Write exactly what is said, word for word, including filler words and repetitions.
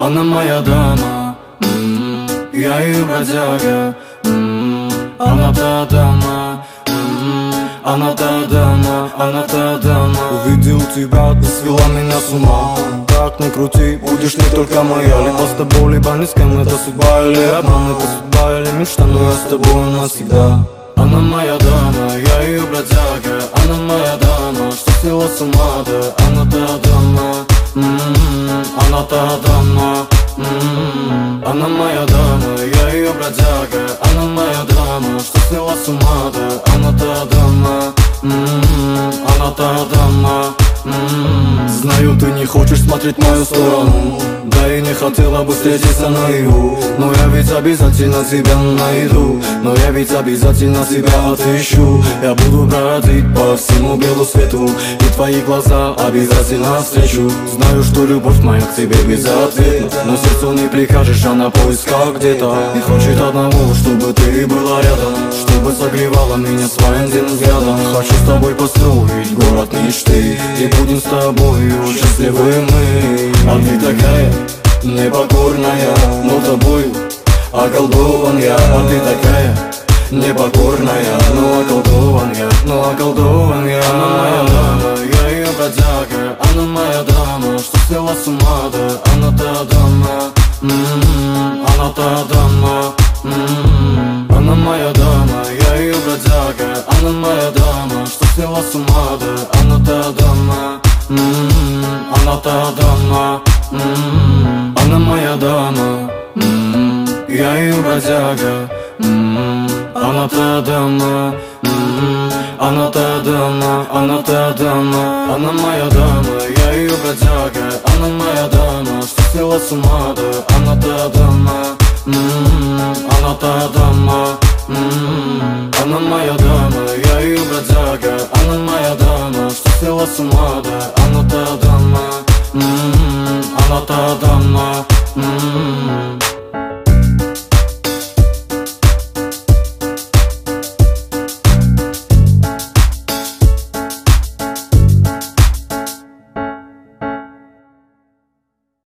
Она моя дама, м-м, я ее бродяга, м-м, она та дама, м-м, она та дама, она та дама. Увидел тебя, ты свела меня с ума. Так не крути, будешь не только моя. Либо с тобой, либо ни с кем. Это судьба или обман, это судьба или мечта, но я с тобой навсегда. Она моя дама, я ее бродяга, она моя дама, что свела с ума, да, она та дама, м-м, она та дама, м-м, она моя дама, я ее бродяга, она моя дама, что свела с ума, да, она та дама, м-м, она та дама, м-м. Знаю, ты не хочешь смотреть в мою сторону, да и не хотела бы встретиться наяву. Но я ведь обязательно тебя найду, но я ведь обязательно тебя отыщу. Я буду бродить по всему белу свету, и твои глаза обязательно встречу. Знаю, что любовь моя к тебе безответна, но сердцу не прикажешь, а на поисках где-то. И хочет одного, чтобы ты была рядом, чтобы согревала меня своим день взглядом. Хочу с тобой построить город мечты, и будем с тобою счастливы мы. А ты такая непокорная, но тобою околдован я. А ты такая непокорная, но околдован я, но околдован я. Она моя дама, я ее бродяга, она моя дама, что свела с ума, да, она та дама, м-м, она та дама, м-м, она моя дама, я ее бродяга, она моя дама, что свела с ума, да, она та дама, м-м, она та дама, м-м, она моя дама, м-м, я ее бродяга, м-м, она та дама, м-м, она та дама, она та дама, она моя дама, я ее бродяга, она моя дама, что свела с ума, да, она та дама, м-м, она та дама, м-м, она моя дама, я ее бродяга, она моя дама, что свела с ума, да, она та дама, м-м, она та дама, м-м.